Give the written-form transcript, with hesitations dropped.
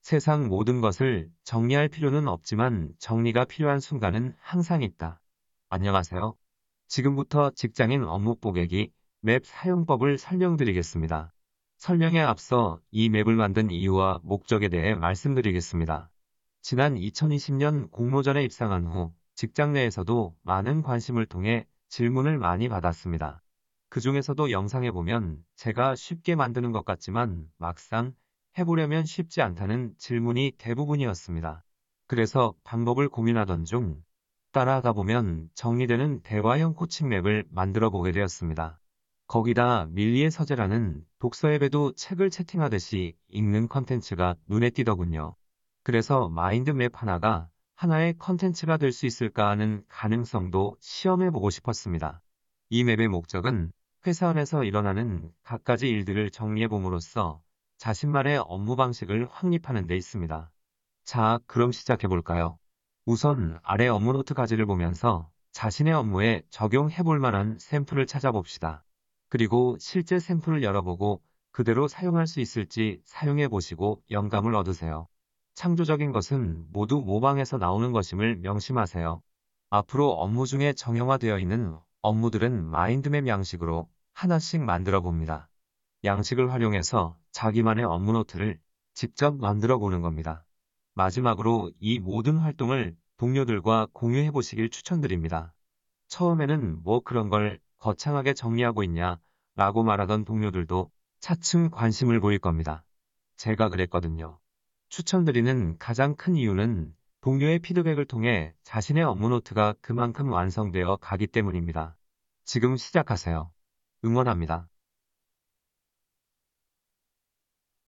세상 모든 것을 정리할 필요는 없지만 정리가 필요한 순간은 항상 있다. 안녕하세요. 지금부터 직장인 업무 뽀개기 맵 사용법을 설명드리겠습니다. 설명에 앞서 이 맵을 만든 이유와 목적에 대해 말씀드리겠습니다. 지난 2020년 공모전에 입상한 후 직장 내에서도 많은 관심을 통해 질문을 많이 받았습니다. 그 중에서도 영상에 보면 제가 쉽게 만드는 것 같지만 막상 해보려면 쉽지 않다는 질문이 대부분이었습니다. 그래서 방법을 고민하던 중 따라가다 보면 정리되는 대화형 코칭 맵을 만들어 보게 되었습니다. 거기다 밀리의 서재라는 독서 앱에도 책을 채팅하듯이 읽는 컨텐츠가 눈에 띄더군요. 그래서 마인드맵 하나가 하나의 컨텐츠가 될 수 있을까 하는 가능성도 시험해 보고 싶었습니다. 이 맵의 목적은 회사 안에서 일어나는 갖가지 일들을 정리해 봄으로써 자신만의 업무 방식을 확립하는 데 있습니다. 자, 그럼 시작해 볼까요? 우선 아래 업무 노트 가지를 보면서 자신의 업무에 적용해 볼 만한 샘플을 찾아봅시다. 그리고 실제 샘플을 열어보고 그대로 사용할 수 있을지 사용해 보시고 영감을 얻으세요. 창조적인 것은 모두 모방에서 나오는 것임을 명심하세요. 앞으로 업무 중에 정형화되어 있는 업무들은 마인드맵 양식으로 하나씩 만들어 봅니다. 양식을 활용해서 자기만의 업무 노트를 직접 만들어 보는 겁니다. 마지막으로 이 모든 활동을 동료들과 공유해 보시길 추천드립니다. 처음에는 뭐 그런 걸 거창하게 정리하고 있냐 라고 말하던 동료들도 차츰 관심을 보일 겁니다. 제가 그랬거든요. 추천드리는 가장 큰 이유는 동료의 피드백을 통해 자신의 업무 노트가 그만큼 완성되어 가기 때문입니다. 지금 시작하세요. 응원합니다.